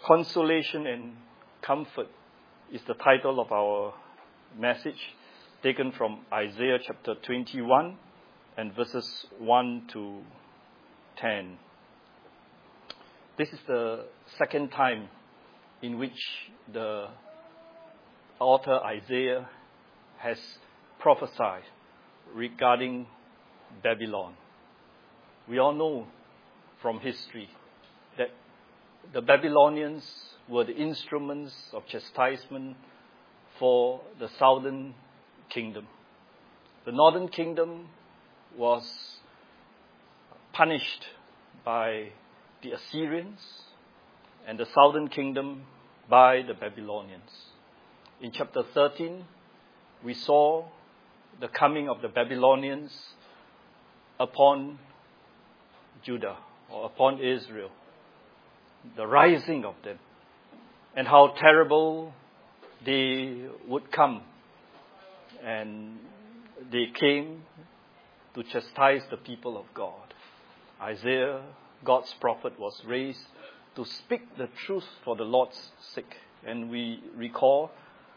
Consolation and Comfort is the title of our message, taken from Isaiah chapter 21 and verses 1 to 10. This is the second time in which the author Isaiah has prophesied regarding Babylon. We all know from history that the Babylonians were the instruments of chastisement for the southern kingdom. The northern kingdom was punished by the Assyrians and the southern kingdom by the Babylonians. In chapter 13, we saw the coming of the Babylonians upon Judah or upon Israel, the rising of them, and how terrible they would come. And they came to chastise the people of God. Isaiah, God's prophet, was raised to speak the truth for the Lord's sake. And we recall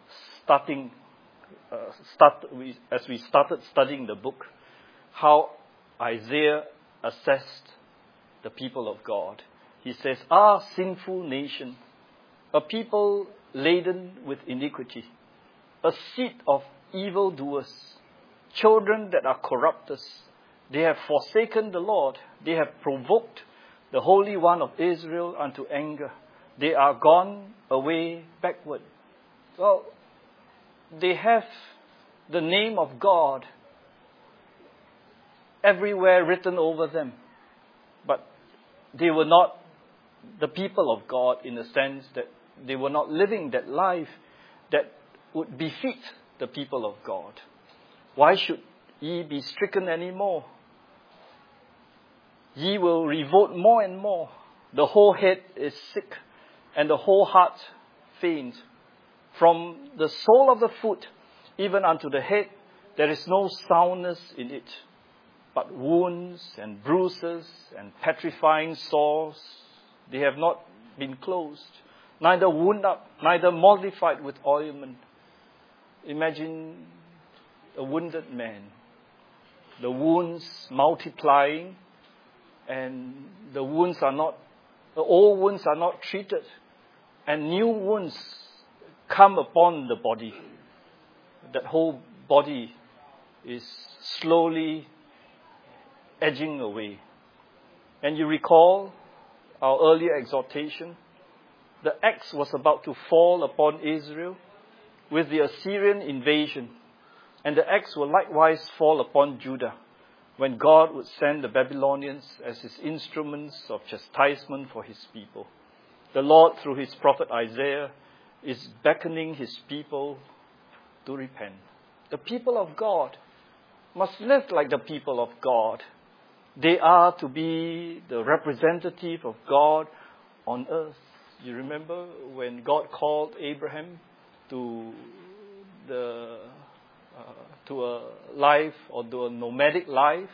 as we started studying the book, how Isaiah assessed the people of God. He says, "Ah, sinful nation, a people laden with iniquity, a seed of evildoers, children that are corrupters. They have forsaken the Lord. They have provoked the Holy One of Israel unto anger. They are gone away backward." Well, they have the name of God everywhere written over them. But they were not the people of God, in the sense that they were not living that life that would befit the people of God. "Why should ye be stricken any more? Ye will revolt more and more. The whole head is sick, and the whole heart faint. From the sole of the foot even unto the head, there is no soundness in it, but wounds and bruises and petrifying sores. They have not been closed, neither wound up, neither mollified with ointment." Imagine a wounded man, the wounds multiplying, and the old wounds are not treated, and new wounds come upon the body. That whole body is slowly edging away. And you recall our earlier exhortation, the axe was about to fall upon Israel with the Assyrian invasion, and the axe will likewise fall upon Judah when God would send the Babylonians as his instruments of chastisement for his people. The Lord, through his prophet Isaiah, is beckoning his people to repent. The people of God must live like the people of God. They are to be the representative of God on earth. You remember when God called Abraham to a life, or to a nomadic life,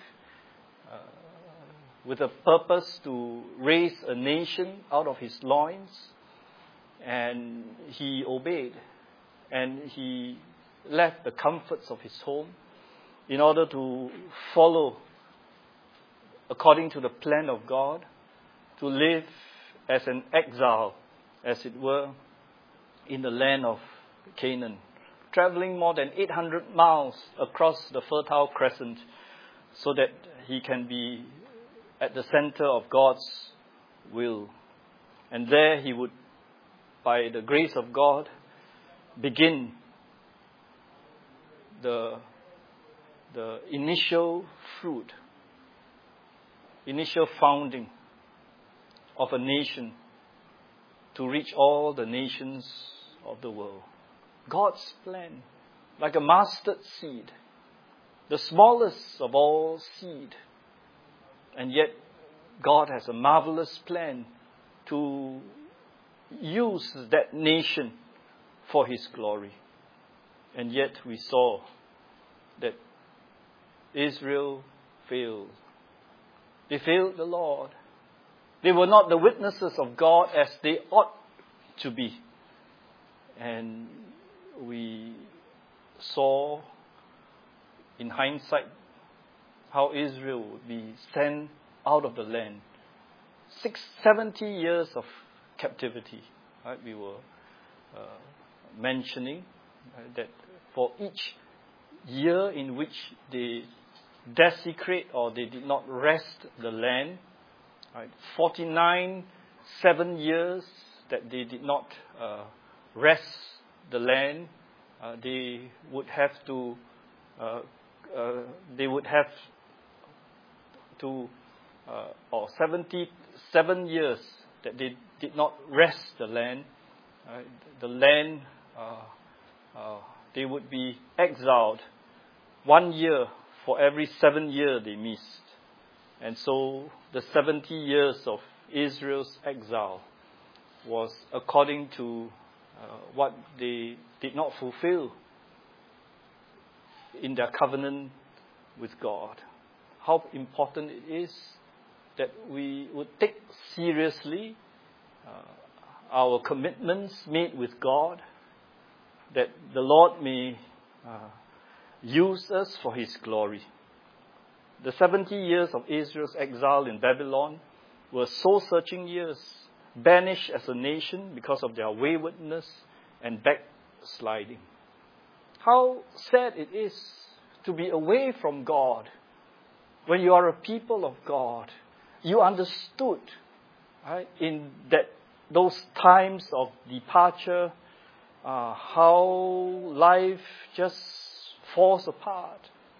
with a purpose to raise a nation out of his loins, and he obeyed, and he left the comforts of his home in order to follow according to the plan of God, to live as an exile, as it were, in the land of Canaan, traveling more than 800 miles across the Fertile Crescent so that he can be at the center of God's will. And there he would, by the grace of God, begin the initial fruit, initial founding of a nation to reach all the nations of the world. God's plan, like a mustard seed, the smallest of all seed. And yet, God has a marvelous plan to use that nation for his glory. And yet we saw that Israel failed. They failed the Lord. They were not the witnesses of God as they ought to be. And we saw in hindsight how Israel would be sent out of the land. 70 years of captivity. Right? We were mentioning that for each year in which they desecrate or they did not rest the land, right? 7 years that they did not rest the land, they would have to or 77 years that they did not rest the land. The land, they would be exiled 1 year for every 7 years they missed. And so the 70 years of Israel's exile was according to what they did not fulfill in their covenant with God. How important it is that we would take seriously our commitments made with God, that the Lord may use us for His glory. The 70 years of Israel's exile in Babylon were soul-searching years, banished as a nation because of their waywardness and backsliding. How sad it is to be away from God. When you are a people of God, you understood, right, in those times of departure, how life just falls apart.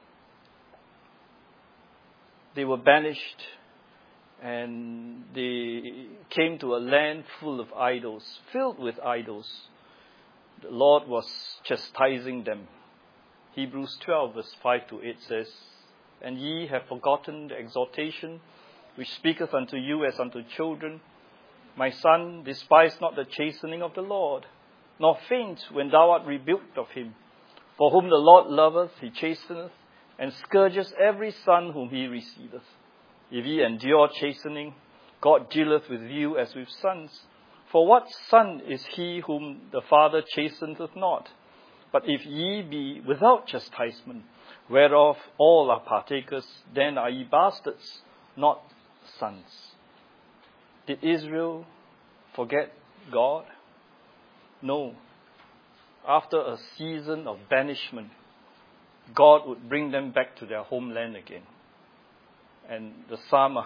They were banished and they came to a land full of idols, filled with idols. The Lord was chastising them. Hebrews 12 verse 5 to 8 says, "And ye have forgotten the exhortation which speaketh unto you as unto children. My son, despise not the chastening of the Lord, nor faint when thou art rebuked of him. For whom the Lord loveth, he chasteneth, and scourges every son whom he receiveth. If ye endure chastening, God dealeth with you as with sons. For what son is he whom the Father chasteneth not? But if ye be without chastisement, whereof all are partakers, then are ye bastards, not sons." Did Israel forget God? No. After a season of banishment, God would bring them back to their homeland again. And the Psalm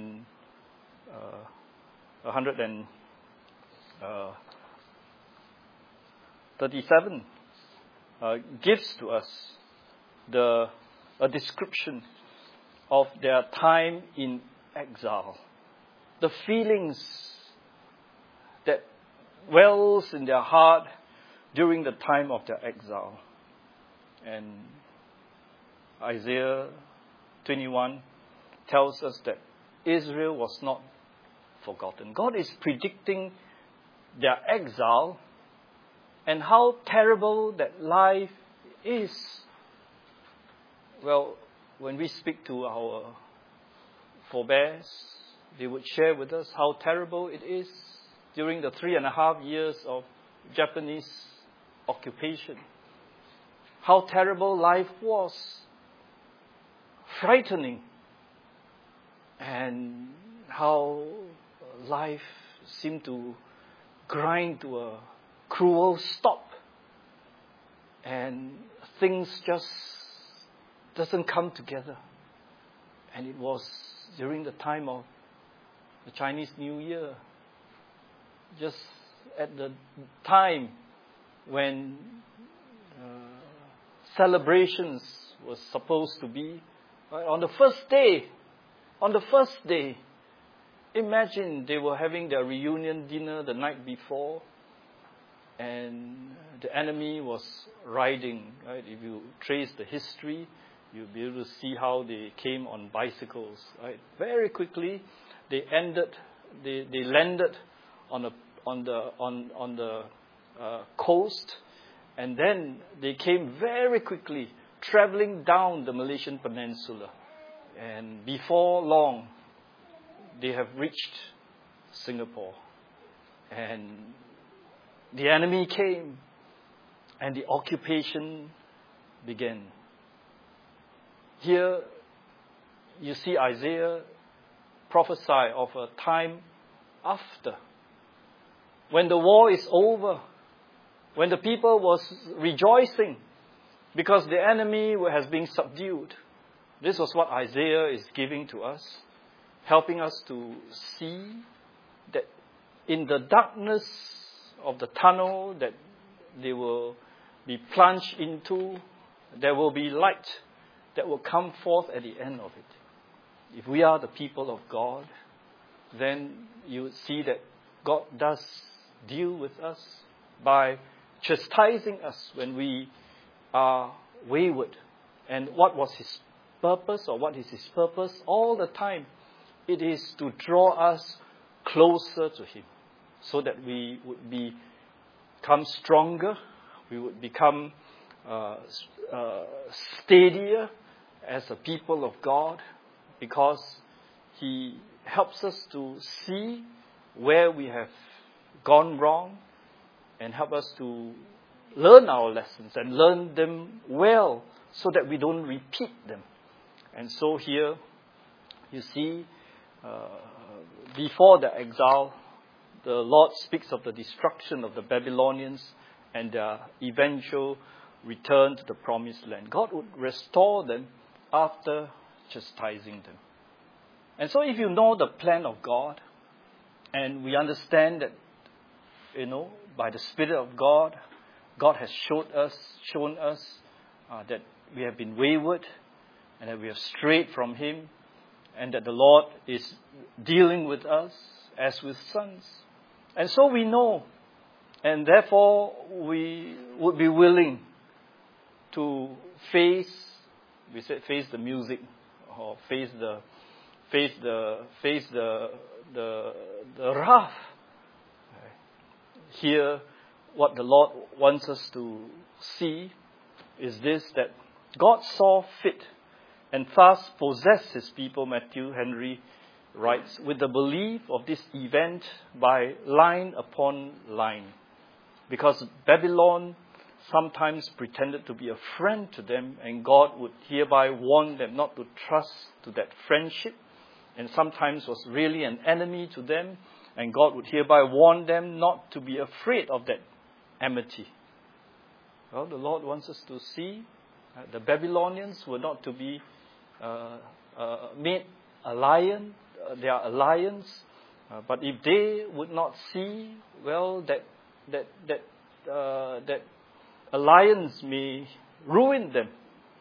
137 gives to us a description of their time in exile. The feelings that wells in their heart during the time of their exile. And Isaiah 21 tells us that Israel was not forgotten. God is predicting their exile and how terrible that life is. Well, when we speak to our forebears, they would share with us how terrible it is during the 3.5 years of Japanese occupation. How terrible life was. Frightening. And how life seemed to grind to a cruel stop. And things just doesn't come together. And it was during the time of the Chinese New Year. Just at the time when celebrations was supposed to be. Right? On the first day, imagine they were having their reunion dinner the night before, and the enemy was riding. Right? If you trace the history, you'll be able to see how they came on bicycles. Right? Very quickly, they landed on the coast, and then they came very quickly, traveling down the Malaysian peninsula. And before long, they have reached Singapore. And the enemy came and the occupation began. Here you see Isaiah prophesy of a time after, when the war is over, when the people was rejoicing because the enemy has been subdued. This was what Isaiah is giving to us, helping us to see that in the darkness of the tunnel that they will be plunged into, there will be light that will come forth at the end of it. If we are the people of God, then you would see that God does deal with us by chastising us when we are wayward. And what was His purpose, or what is His purpose all the time? It is to draw us closer to Him, so that we would become stronger, we would become steadier as a people of God, because He helps us to see where we have gone wrong and help us to learn our lessons and learn them well so that we don't repeat them. And so here you see, before the exile, the Lord speaks of the destruction of the Babylonians and their eventual return to the promised land. God would restore them after chastising them. And so if you know the plan of God, and we understand that, by the Spirit of God, God has shown us that we have been wayward and that we have strayed from Him, and that the Lord is dealing with us as with sons. And so we know, and therefore we would be willing to face the music, or face the wrath. Here, what the Lord wants us to see is this, that God saw fit and thus possessed His people, Matthew Henry writes, with the belief of this event by line upon line. Because Babylon sometimes pretended to be a friend to them, and God would hereby warn them not to trust to that friendship, and sometimes was really an enemy to them, and God would hereby warn them not to be afraid of that enmity. Well, the Lord wants us to see the Babylonians were not to be made their alliance, but if they would not see, well, that alliance may ruin them.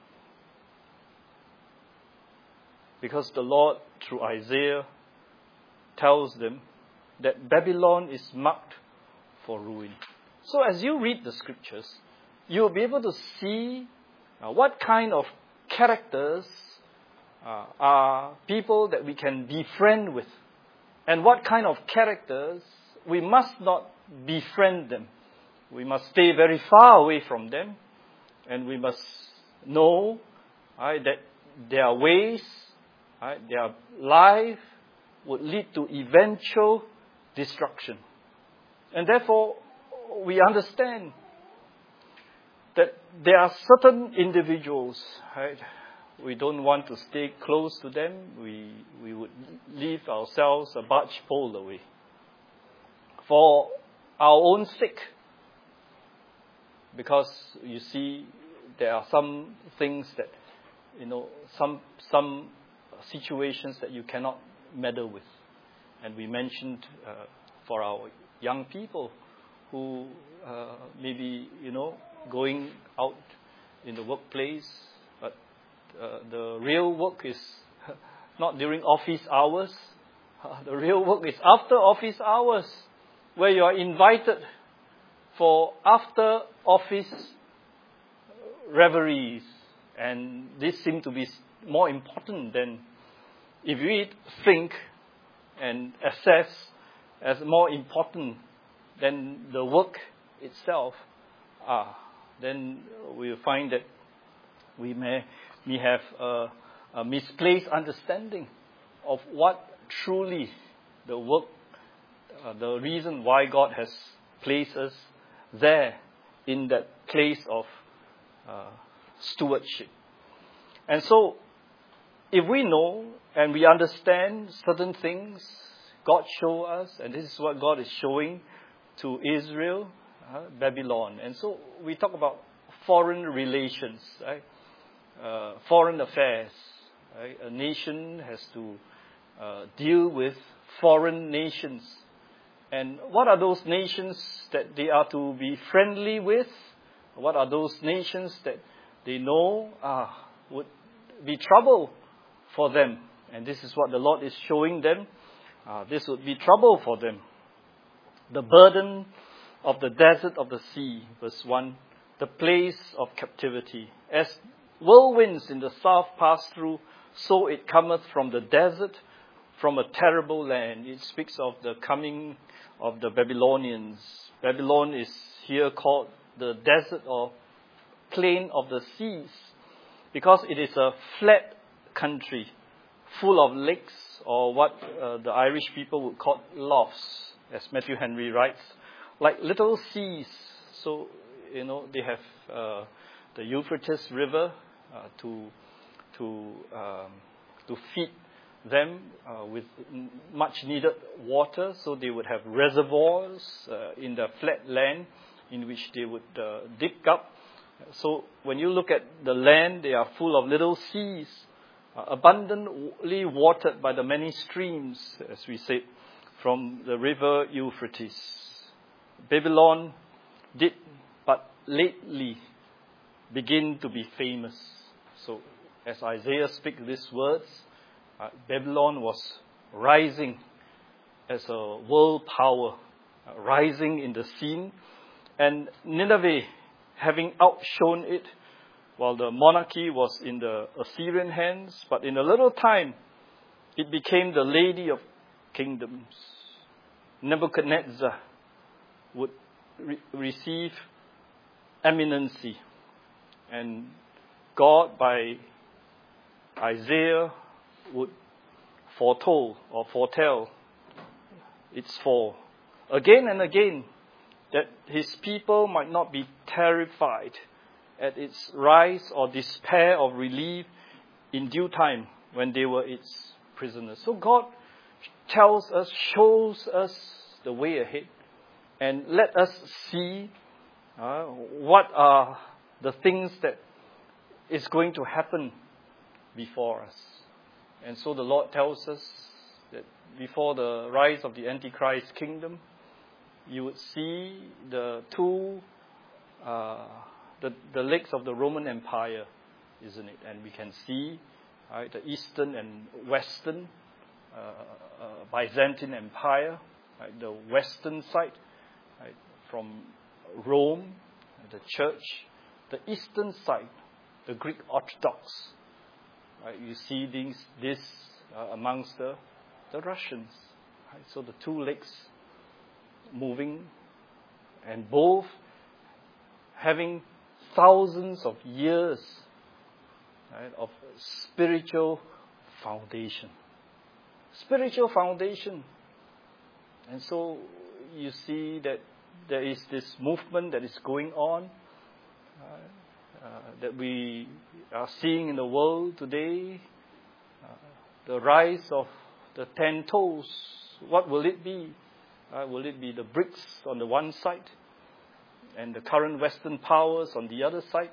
Because the Lord, through Isaiah, tells them that Babylon is marked for ruin. So as you read the scriptures, you'll be able to see what kind of characters are people that we can befriend with, and what kind of characters we must not befriend them. We must stay very far away from them, and we must know that their ways, their life would lead to eventual destruction. And therefore, we understand that there are certain individuals, we don't want to stay close to them. We would leave ourselves a barge pole away for our own sake. Because you see, there are some things that, some situations that you cannot meddle with. And we mentioned for our young people who maybe, going out in the workplace, but the real work is not during office hours. The real work is after office hours, where you are invited for after office revelries. And this seems to be more important than, if we think and assess as more important than the work itself, then we'll find that we may have a misplaced understanding of what truly the work, the reason why God has placed us there in that place of stewardship. And so, if we know and we understand certain things, God show us, and this is what God is showing to Israel, Babylon. And so we talk about foreign relations, right? Foreign affairs. Right? A nation has to deal with foreign nations. And what are those nations that they are to be friendly with? What are those nations that they know would be trouble for them? And this is what the Lord is showing them. This would be trouble for them. The burden of the desert of the sea, verse 1, the place of captivity. As whirlwinds in the south pass through, so it cometh from the desert, from a terrible land. It speaks of the coming of the Babylonians. Babylon is here called the desert or plain of the seas, because it is a flat country, full of lakes, or what the Irish people would call loughs, as Matthew Henry writes, like little seas. So, they have the Euphrates River to feed them with much needed water. So they would have reservoirs in the flat land in which they would dig up. So when you look at the land, they are full of little seas, abundantly watered by the many streams, as we said, from the river Euphrates. Babylon did but lately begin to be famous. So as Isaiah speaks these words, Babylon was rising as a world power, rising in the scene, and Nineveh having outshone it, while the monarchy was in the Assyrian hands, but in a little time, it became the lady of kingdoms. Nebuchadnezzar would receive eminency, and God, by Isaiah, would foretell its fall again and again, that his people might not be terrified at its rise or despair of relief in due time when they were its prisoners. So God tells us, shows us the way ahead, and let us see what are the things that is going to happen before us. And so the Lord tells us that before the rise of the Antichrist kingdom, you would see the two, the legs of the Roman Empire, isn't it? And we can see the Eastern and Western Byzantine Empire, the Western side, from Rome, the church, the Eastern side, the Greek Orthodox. You see this amongst the Russians. So the two legs moving, and both having thousands of years of spiritual foundation. Spiritual foundation. And so you see that there is this movement that is going on, that we are seeing in the world today, the rise of the 10 toes. What will it be? Will it be the BRICS on the one side and the current Western powers on the other side?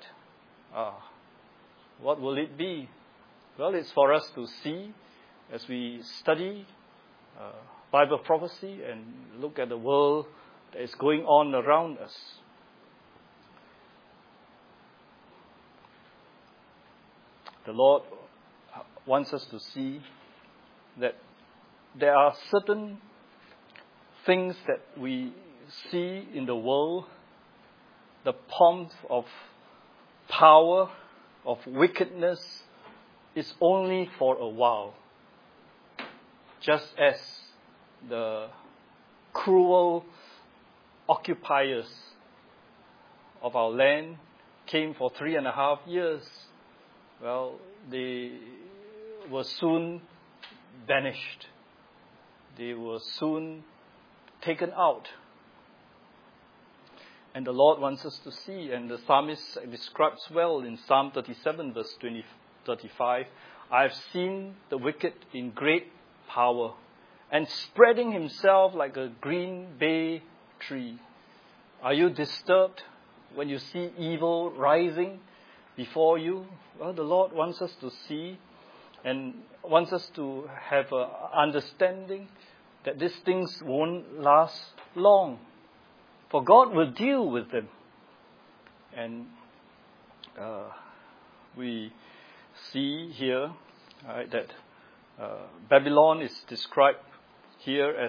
What will it be? Well, it's for us to see as we study Bible prophecy and look at the world that is going on around us. The Lord wants us to see that there are certain things that we see in the world, the pomp of power, of wickedness, is only for a while. Just as the cruel occupiers of our land came for 3.5 years, well, they were soon banished. They were soon taken out. And the Lord wants us to see, and the psalmist describes well in Psalm 37, verse 35, I have seen the wicked in great power, and spreading himself like a green bay tree. Are you disturbed when you see evil rising before you? Well, the Lord wants us to see and wants us to have an understanding that these things won't last long. For God will deal with them. And we see here that Babylon is described here as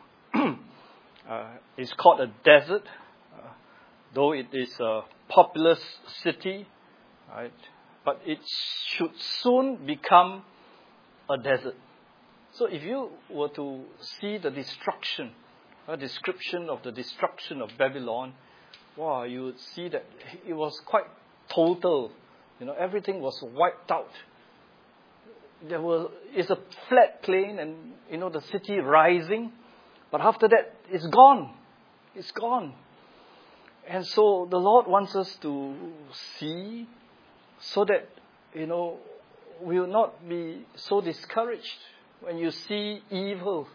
it's called a desert, though it is a populous city, right? But it should soon become a desert. So if you were to see the destruction, a description of the destruction of Babylon, wow, you would see that it was quite total. Everything was wiped out. It's a flat plain, and the city rising, but after that, it's gone. It's gone. And so the Lord wants us to see, so that we will not be so discouraged when you see evil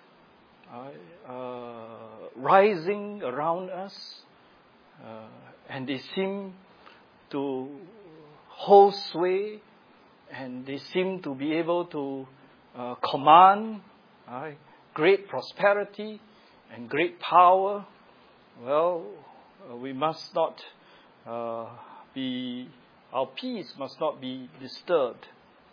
rising around us, and they seem to hold sway, and they seem to be able to command great prosperity and great power. Well, we must not our peace must not be disturbed.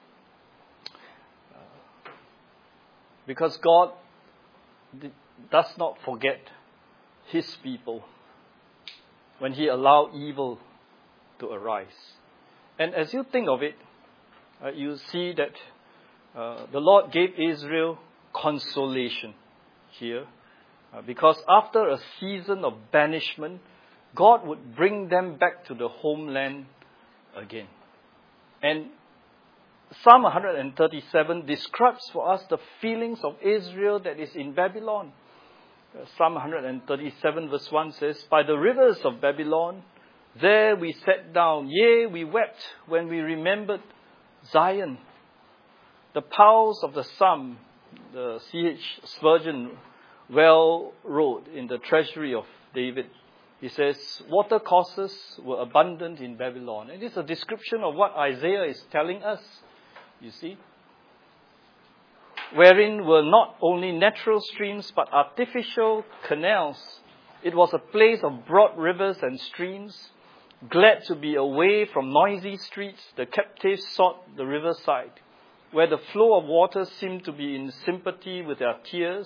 Because God does not forget His people when He allowed evil to arise. And as you think of it, you see that the Lord gave Israel consolation here. Because after a season of banishment, God would bring them back to the homeland again. And Psalm 137 describes for us the feelings of Israel that is in Babylon. Psalm 137 verse 1 says, By the rivers of Babylon, there we sat down. Yea, we wept when we remembered Zion. The Psalms of the Psalm, the C.H. Spurgeon well wrote in the Treasury of David. He says, watercourses were abundant in Babylon. And it is a description of what Isaiah is telling us, you see. Wherein were not only natural streams, but artificial canals. It was a place of broad rivers and streams. Glad to be away from noisy streets, the captives sought the riverside, where the flow of water seemed to be in sympathy with their tears.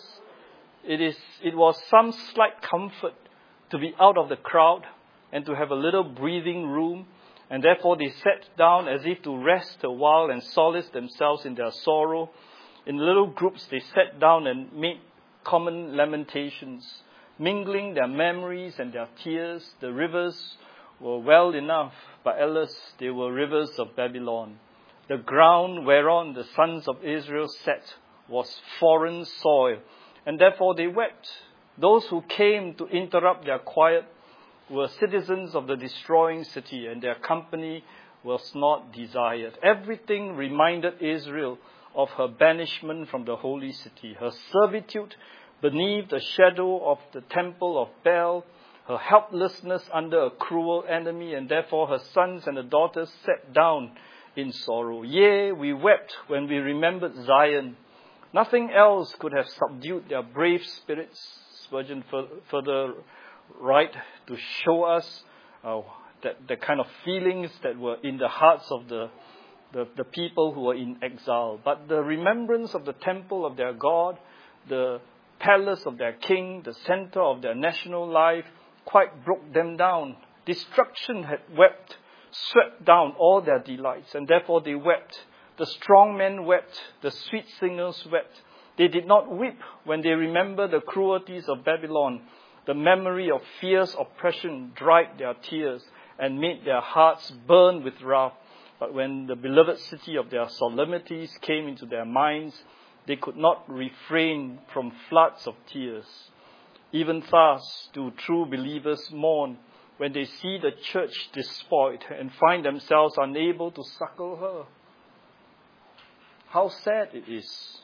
It was some slight comfort to be out of the crowd and to have a little breathing room, and therefore they sat down as if to rest a while and solace themselves in their sorrow. In little groups they sat down and made common lamentations, mingling their memories and their tears. The rivers were well enough, but alas, they were rivers of Babylon. The ground whereon the sons of Israel sat was foreign soil, and therefore they wept. Those who came to interrupt their quiet were citizens of the destroying city, and their company was not desired. Everything reminded Israel of her banishment from the holy city, her servitude beneath the shadow of the temple of Baal, her helplessness under a cruel enemy, and therefore her sons and her daughters sat down in sorrow. Yea, we wept when we remembered Zion. Nothing else could have subdued their brave spirits. Spurgeon further write to show us that the kind of feelings that were in the hearts of the people who were in exile. But the remembrance of the temple of their God, the palace of their king, the center of their national life, quite broke them down. Destruction had swept down all their delights, and therefore they wept. The strong men wept, the sweet singers wept. They did not weep when they remembered the cruelties of Babylon. The memory of fierce oppression dried their tears and made their hearts burn with wrath. But when the beloved city of their solemnities came into their minds, they could not refrain from floods of tears. Even thus do true believers mourn when they see the church despoiled and find themselves unable to succor her. How sad it is.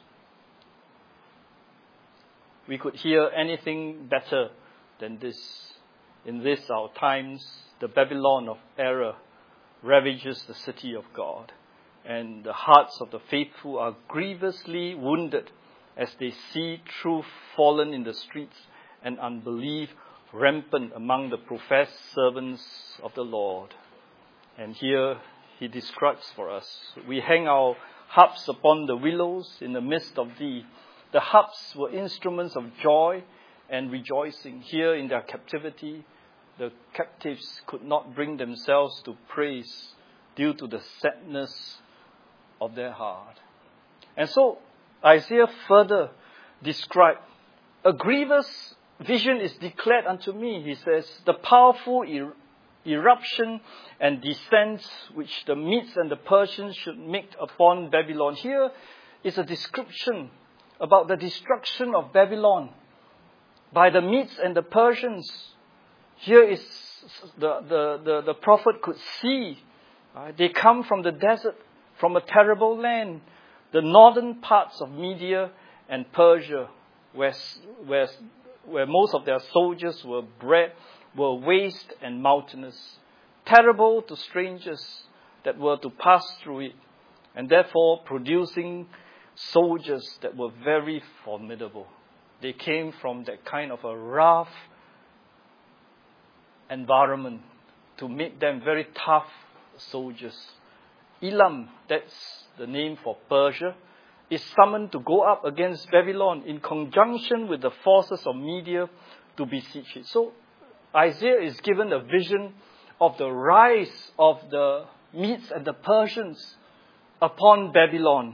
We could hear anything better than this. In this our times, the Babylon of error ravages the city of God, and the hearts of the faithful are grievously wounded as they see truth fallen in the streets and unbelief rampant among the professed servants of the Lord. And here he describes for us, we hang our harps upon the willows in the midst of thee. The harps were instruments of joy and rejoicing. Here in their captivity, the captives could not bring themselves to praise due to the sadness of their heart. And so Isaiah further described, a grievous vision is declared unto me, he says, the powerful eruption and descent which the Medes and the Persians should make upon Babylon. Here is a description about the destruction of Babylon by the Medes and the Persians. Here is the prophet could see. They come from the desert, from a terrible land, the northern parts of Media and Persia, where most of their soldiers were bred, were waste and mountainous, terrible to strangers that were to pass through it, and therefore producing soldiers that were very formidable. They came from that kind of a rough environment to make them very tough soldiers. Elam, that's the name for Persia, is summoned to go up against Babylon in conjunction with the forces of Media to besiege it. So Isaiah is given a vision of the rise of the Medes and the Persians upon Babylon.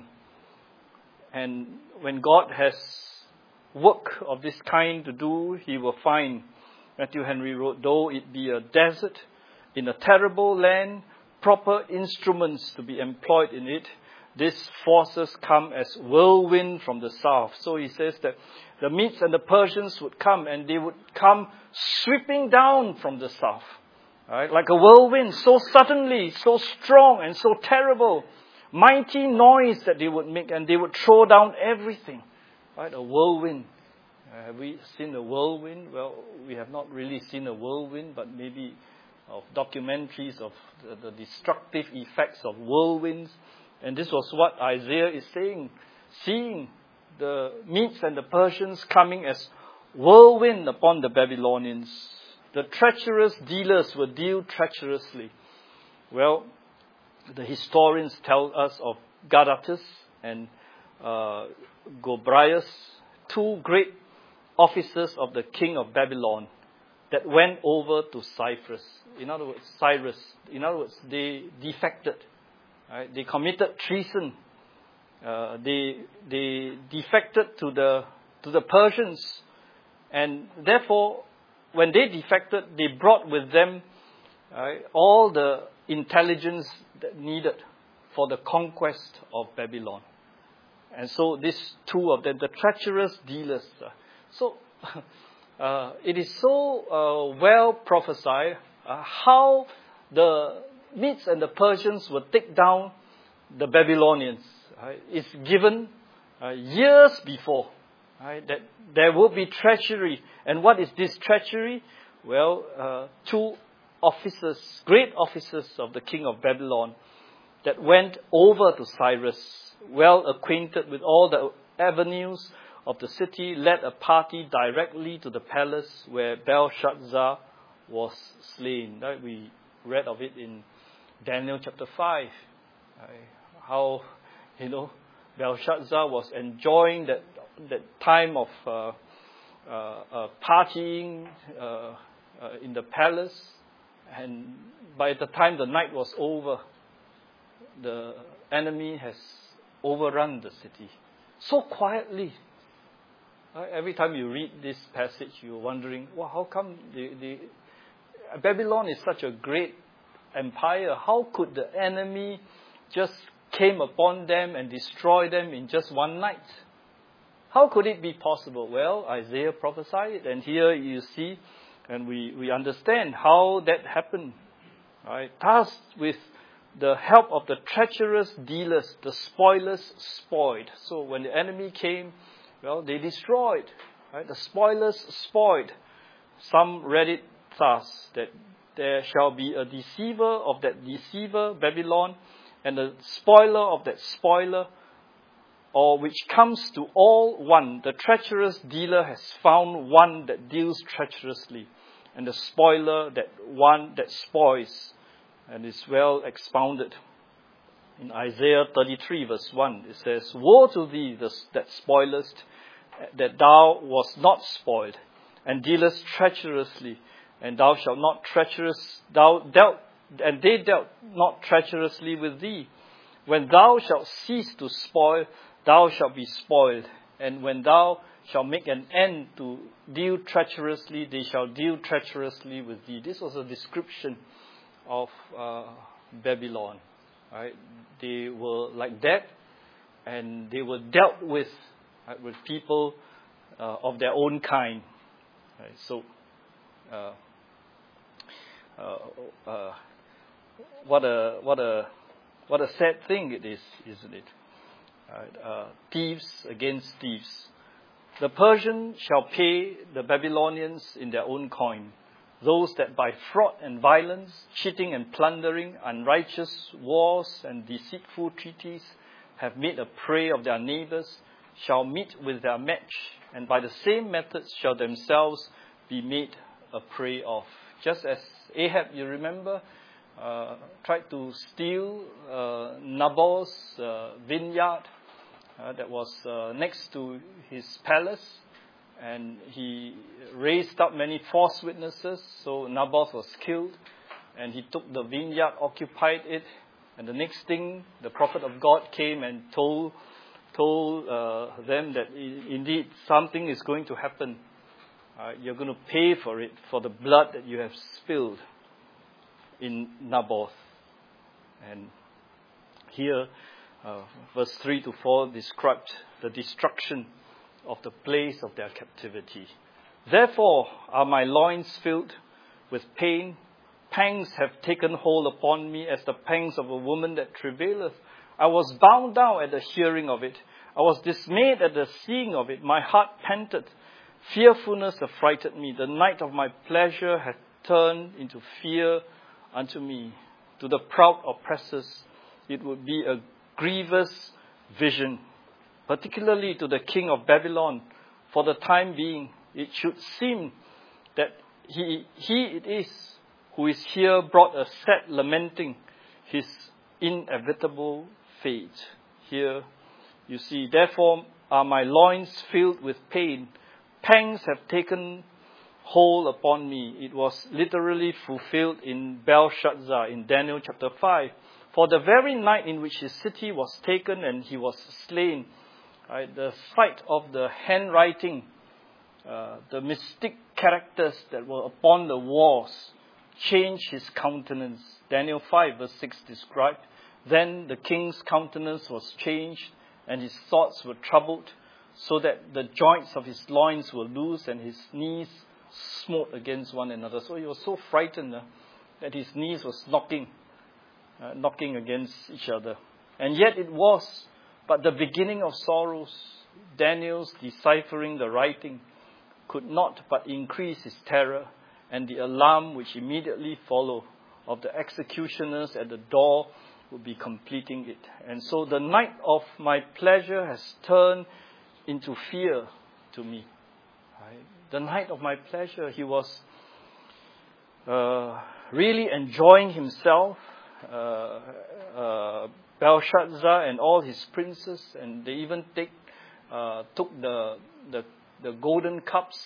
And when God has work of this kind to do, he will find, Matthew Henry wrote, though it be a desert, in a terrible land, proper instruments to be employed in it, these forces come as whirlwind from the south. So he says that the Medes and the Persians would come, and they would come sweeping down from the south, right? Like a whirlwind, so suddenly, so strong and so terrible. Mighty noise that they would make, and they would throw down everything. Right? A whirlwind. Have we seen a whirlwind? Well, we have not really seen a whirlwind, but maybe of documentaries of the destructive effects of whirlwinds. And this was what Isaiah is saying, seeing the Medes and the Persians coming as whirlwind upon the Babylonians. The treacherous dealers will deal treacherously. Well, the historians tell us of Gadatas and Gobryas, two great officers of the king of Babylon that went over to Cyrus. In other words, they defected. Right? They committed treason. They defected to the Persians, and therefore, when they defected, they brought with them all the intelligence that needed for the conquest of Babylon. And so these two of them, the treacherous dealers. So it is so well prophesied how the Medes and the Persians will take down the Babylonians. It's given years before that there will be treachery. And what is this treachery? Well, two officers, great officers of the king of Babylon, that went over to Cyrus, well acquainted with all the avenues of the city, led a party directly to the palace where Belshazzar was slain. Right? We read of it in Daniel chapter 5. How, Belshazzar was enjoying that time of partying in the palace. And by the time the night was over, the enemy has overrun the city. So quietly. Every time you read this passage, you're wondering, well, how come Babylon is such a great empire? How could the enemy just came upon them and destroy them in just one night? How could it be possible? Well, Isaiah prophesied it, and here you see, and we understand how that happened. Right? Tasked with the help of the treacherous dealers, the spoilers spoiled. So when the enemy came, well, they destroyed. Right? The spoilers spoiled. Some read it thus, that there shall be a deceiver of that deceiver, Babylon, and a spoiler of that spoiler, or which comes to all one. The treacherous dealer has found one that deals treacherously, and the spoiler, that one that spoils. And it's well expounded. In Isaiah 33 verse 1, it says, Woe to thee that spoilest, that thou wast not spoiled, and dealest treacherously, and thou shalt not and they dealt not treacherously with thee. When thou shalt cease to spoil, thou shalt be spoiled. And when thou shalt make an end to deal treacherously, they shall deal treacherously with thee. This was a description of Babylon. Right? They were like that, and they were dealt with, right, with people of their own kind. Right? So, what a sad thing it is, isn't it? Right? Thieves against thieves. The Persians shall pay the Babylonians in their own coin. Those that by fraud and violence, cheating and plundering, unrighteous wars and deceitful treaties have made a prey of their neighbors shall meet with their match, and by the same methods shall themselves be made a prey of. Just as Ahab, you remember, tried to steal Naboth's vineyard that was next to his palace. And he raised up many false witnesses, so Naboth was killed, and he took the vineyard, occupied it, and the next thing, the prophet of God came and told them that indeed something is going to happen. You're going to pay for it, for the blood that you have spilled in Naboth. And here, verse 3 to 4 described the destruction of the place of their captivity. Therefore are my loins filled with pain. Pangs have taken hold upon me as the pangs of a woman that travaileth. I was bound down at the hearing of it. I was dismayed at the seeing of it. My heart panted. Fearfulness affrighted me. The night of my pleasure hath turned into fear unto me. To the proud oppressors it would be a grievous vision. Particularly to the king of Babylon, for the time being, it should seem that he it is who is here brought a sad lamenting his inevitable fate. Here you see, therefore are my loins filled with pain. Pangs have taken hold upon me. It was literally fulfilled in Belshazzar in Daniel chapter 5. For the very night in which his city was taken and he was slain, right, the sight of the handwriting, the mystic characters that were upon the walls changed his countenance. Daniel 5 verse 6 described, then the king's countenance was changed and his thoughts were troubled, so that the joints of his loins were loose and his knees smote against one another. So he was so frightened that his knees was knocking against each other. And yet it was but the beginning of sorrows. Daniel's deciphering the writing could not but increase his terror, and the alarm which immediately followed of the executioners at the door would be completing it. And so the night of my pleasure has turned into fear to me. Right? The night of my pleasure, he was really enjoying himself. Belshazzar and all his princes, and they even took the golden cups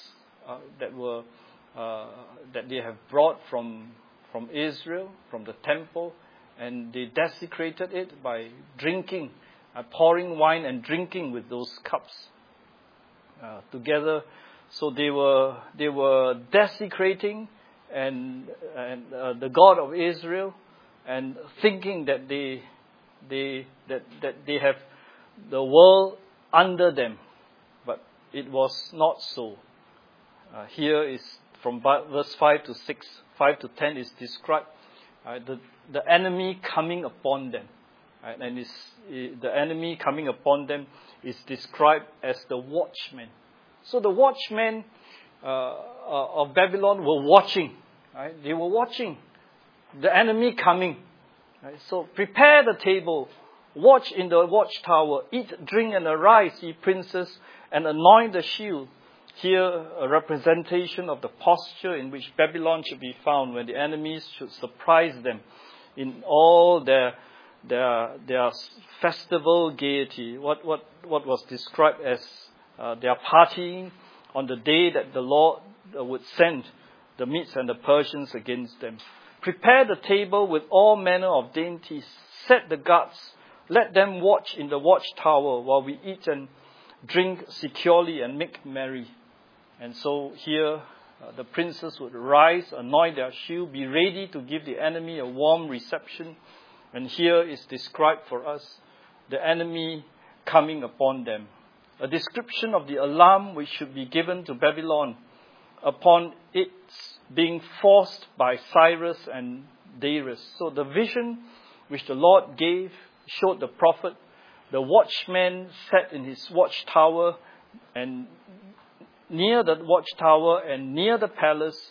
that they have brought from Israel, from the temple, and they desecrated it by drinking, pouring wine and drinking with those cups together. So they were desecrating and the God of Israel, and thinking that they have the world under them. But it was not so. Here is from verse 5 to 6, 5 to 10 is described the enemy coming upon them. Right? And the enemy coming upon them is described as the watchmen. So the watchmen of Babylon were watching. Right? They were watching the enemy coming. Right? So prepare the table, watch in the watchtower, eat, drink, and arise, ye princes, and anoint the shield. Here, a representation of the posture in which Babylon should be found when the enemies should surprise them in all their festival gaiety. What was described as their partying on the day that the Lord would send the Medes and the Persians against them. Prepare the table with all manner of dainties. Set the guards. Let them watch in the watchtower while we eat and drink securely and make merry. And so here, the princes would rise, anoint their shield, be ready to give the enemy a warm reception. And here is described for us the enemy coming upon them. A description of the alarm which should be given to Babylon upon its being forced by Cyrus and Darius. So the vision which the Lord gave showed the prophet, the watchman sat in his watchtower, and near the watchtower and near the palace,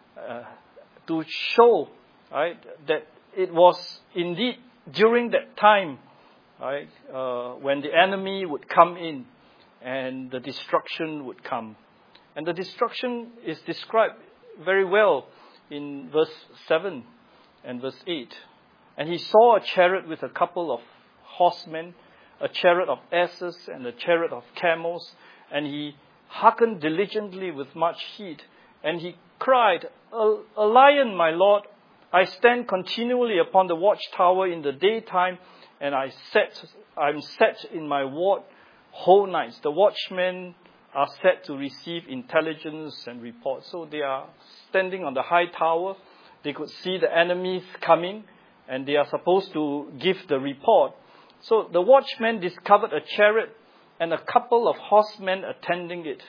to show, right, that it was indeed during that time, right, when the enemy would come in and the destruction would come. And the destruction is described very well in verse 7 and verse 8. And he saw a chariot with a couple of horsemen, a chariot of asses and a chariot of camels, and he hearkened diligently with much heed. And he cried, a lion, my lord. I stand continually upon the watchtower in the daytime, and I'm set in my ward whole nights. The watchmen are set to receive intelligence and reports. So they are standing on the high tower. They could see the enemies coming, and they are supposed to give the report. So the watchmen discovered a chariot and a couple of horsemen attending it.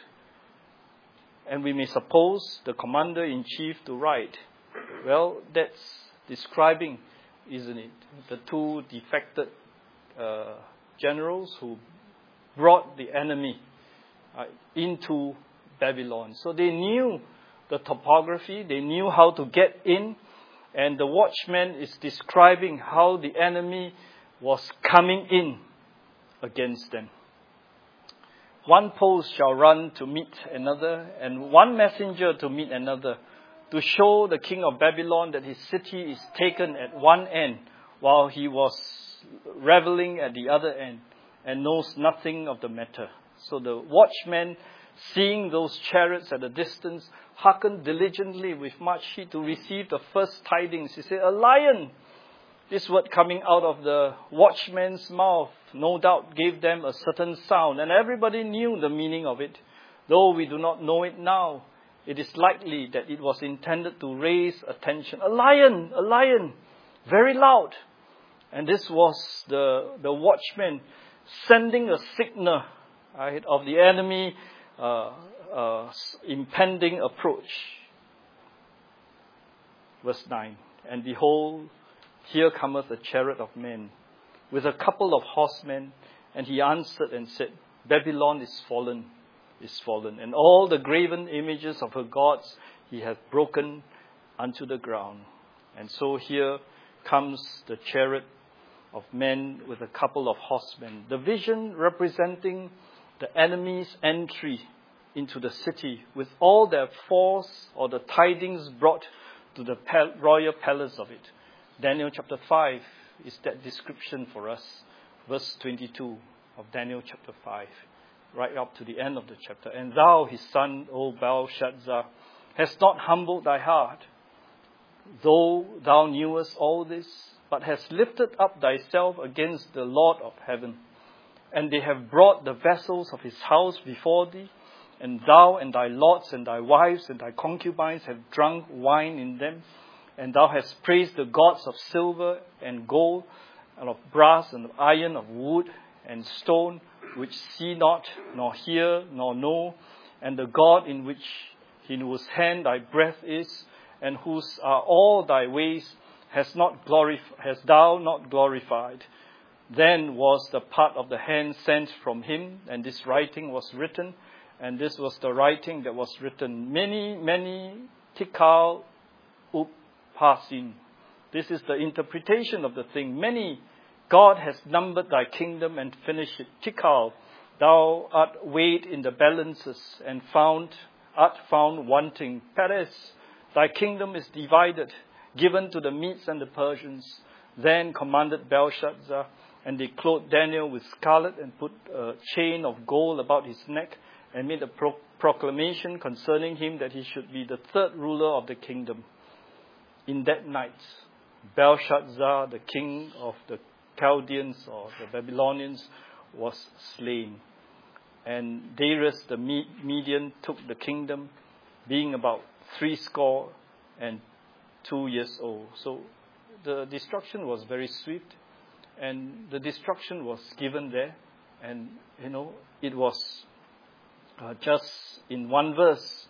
And we may suppose the commander-in-chief to ride. Well, that's describing, isn't it, the two defected generals who brought the enemy into Babylon. So they knew the topography, they knew how to get in, and the watchman is describing how the enemy was coming in against them. One post shall run to meet another, and one messenger to meet another, to show the king of Babylon that his city is taken at one end, while he was reveling at the other end, and knows nothing of the matter. So the watchman, seeing those chariots at a distance, hearkened diligently with much heed to receive the first tidings. He said, a lion! This word coming out of the watchman's mouth no doubt gave them a certain sound, and everybody knew the meaning of it. Though we do not know it now, it is likely that it was intended to raise attention. A lion, very loud. And this was the watchman sending a signal, right, of the enemy impending approach. Verse 9, and behold, here cometh a chariot of men, with a couple of horsemen, and he answered and said, Babylon is fallen, and all the graven images of her gods he hath broken unto the ground. And so here comes the chariot of men with a couple of horsemen. The vision representing the enemy's entry into the city with all their force or the tidings brought to the royal palace of it. Daniel chapter 5 is that description for us. Verse 22 of Daniel chapter 5, right up to the end of the chapter. And thou, his son, O Belshazzar, hast not humbled thy heart, though thou knewest all this, but hast lifted up thyself against the Lord of heaven. And they have brought the vessels of his house before thee, and thou and thy lords and thy wives and thy concubines have drunk wine in them. And thou hast praised the gods of silver and gold, and of brass and of iron, of wood and stone, which see not, nor hear, nor know, and the God in whose hand thy breath is, and whose are all thy ways, hast thou not glorified? Then was the part of the hand sent from him, and this writing was written, and this was the writing that was written. Many, many tikal upasin. This is the interpretation of the thing. Many, God has numbered thy kingdom and finished it. Tikal, thou art weighed in the balances and art found wanting. Peres, thy kingdom is divided, given to the Medes and the Persians. Then commanded Belshazzar, and they clothed Daniel with scarlet and put a chain of gold about his neck and made a proclamation concerning him that he should be the third ruler of the kingdom. In that night, Belshazzar, the king of the Chaldeans or the Babylonians, was slain. And Darius the Median took the kingdom, being about 62 years old. So the destruction was very swift, and the destruction was given there. And, it was just in one verse.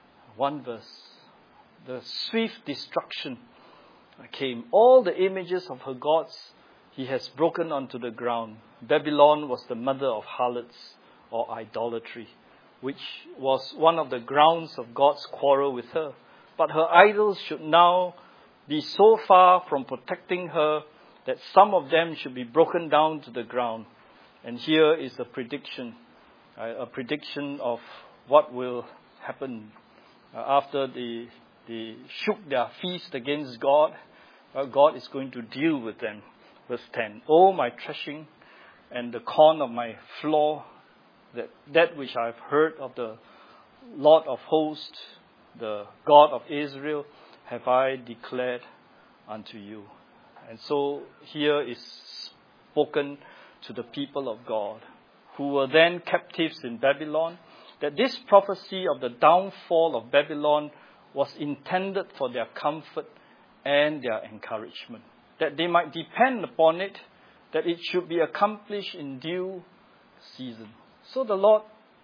The swift destruction came. All the images of her gods he has broken onto the ground. Babylon was the mother of harlots or idolatry, which was one of the grounds of God's quarrel with her. But her idols should now be so far from protecting her that some of them should be broken down to the ground. And here is a prediction of what will happen after they shook their fist against God. God is going to deal with them. Verse 10, O my threshing and the corn of my floor, that which I have heard of the Lord of hosts, the God of Israel, have I declared unto you. And so here is spoken to the people of God, who were then captives in Babylon, that this prophecy of the downfall of Babylon was intended for their comfort and their encouragement, that they might depend upon it, that it should be accomplished in due season. So the Lord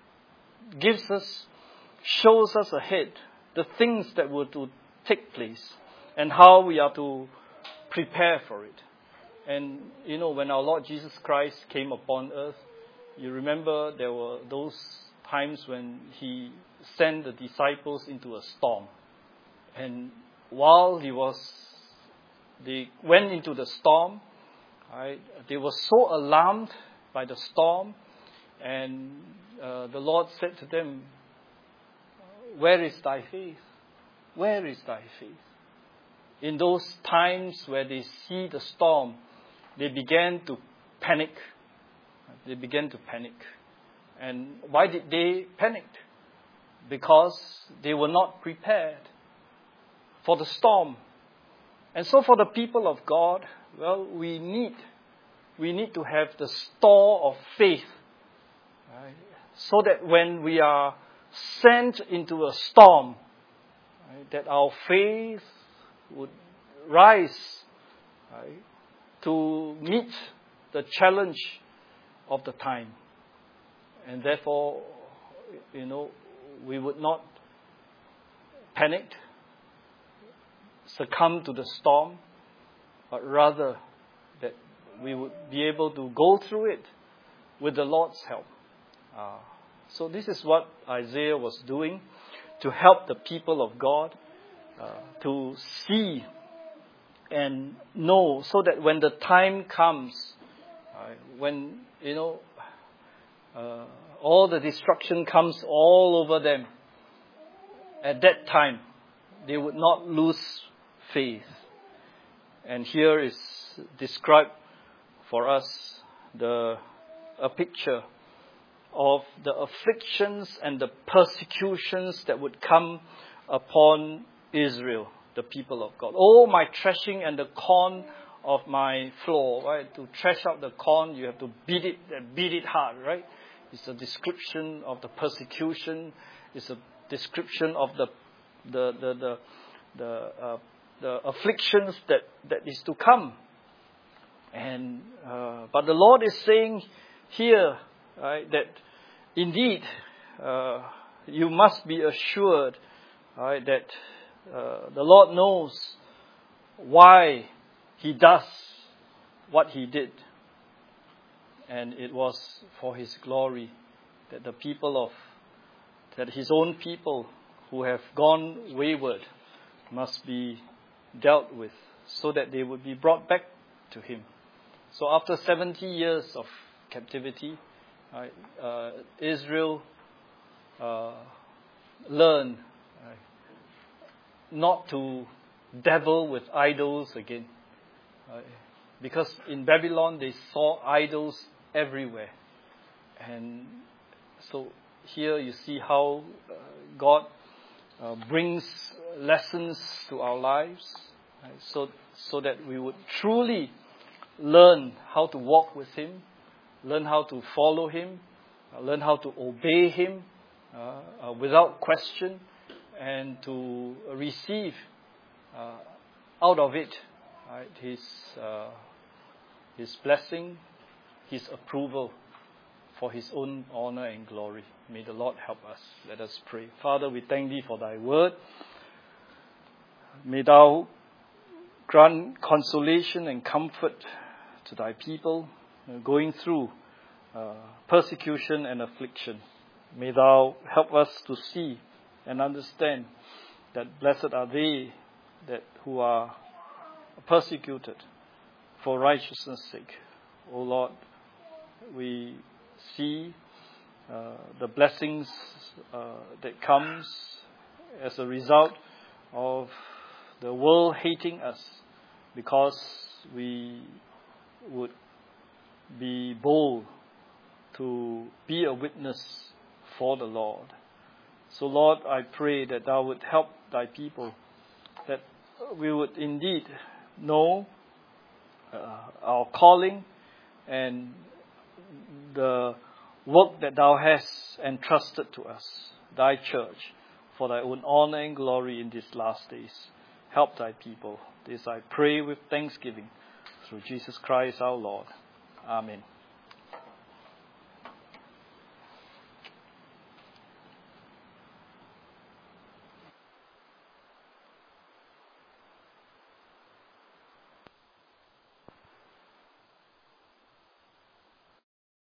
shows us ahead the things that were to take place and how we are to prepare for it. And, when our Lord Jesus Christ came upon earth, you remember there were those times when he sent the disciples into a storm. And while they went into the storm, right, they were so alarmed by the storm, and the Lord said to them, where is thy faith? Where is thy faith? In those times where they see the storm, they began to panic. And why did they panic? Because they were not prepared for the storm. And so for the people of God, we need to have the store of faith, right? So that when we are sent into a storm, right, that our faith would rise, right, to meet the challenge of the time. And therefore, we would not panic, succumb to the storm, but rather that we would be able to go through it with the Lord's help. So this is what Isaiah was doing to help the people of God to see and know, so that when the time comes, when all the destruction comes all over them, at that time they would not lose faith. And here is described for us a picture of the afflictions and the persecutions that would come upon Israel, the people of God. Oh, my threshing and the corn of my floor, right? To thresh out the corn, you have to beat it hard, right? It's a description of the persecution. It's a description of the afflictions that is to come. And but the Lord is saying here right, that indeed you must be assured, right, that the Lord knows why He does what He did. And it was for His glory that that His own people who have gone wayward must be dealt with, so that they would be brought back to Him. So after 70 years of captivity, right, Israel learned not to devil with idols again. Because in Babylon they saw idols everywhere. And so here you see how God brings lessons to our lives, right, so that we would truly learn how to walk with Him, learn how to follow Him, learn how to obey Him without question, and to receive out of it, right, His blessing, His approval for His own honor and glory. May the Lord help us. Let us pray. Father, we thank Thee for Thy word. May Thou grant consolation and comfort to Thy people going through persecution and affliction. May Thou help us to see and understand that blessed are they who are persecuted for righteousness' sake. O Lord, we see the blessings that comes as a result of the world hating us, because we would be bold to be a witness for the Lord. So Lord, I pray that Thou would help Thy people, that we would indeed know our calling and the work that Thou hast entrusted to us, Thy church, for Thy own honor and glory in these last days. Help Thy people. This I pray with thanksgiving through Jesus Christ our Lord. Amen.